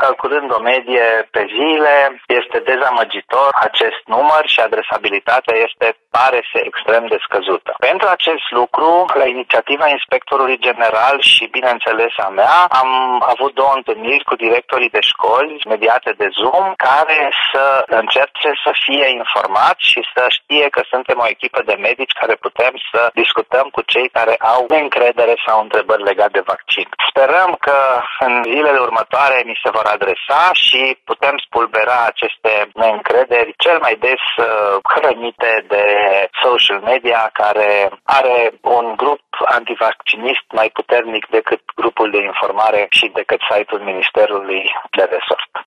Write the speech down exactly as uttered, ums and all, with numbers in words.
calculând o medie pe zile, este dezamăgitor acest număr și adresabilitatea este, pare să extrem de scăzută. Pentru acest lucru, la inițiativa Inspectorului General și, bineînțeles, a mea, am avut două întâlniri cu directorii de școli mediate de Zoom, care să încerce să fie informați și să știe că suntem o echipă de medici care putem să discutăm cu cei care au neîncredere sau întrebări legate de vaccin. Sperăm că în zilele următoare ni se vor adresa și putem spulbera aceste neîncrederi, cel mai des hrănite de social media, care are un grup antivaccinist mai puternic decât grupul de informare și decât site-ul Ministerului de Resort.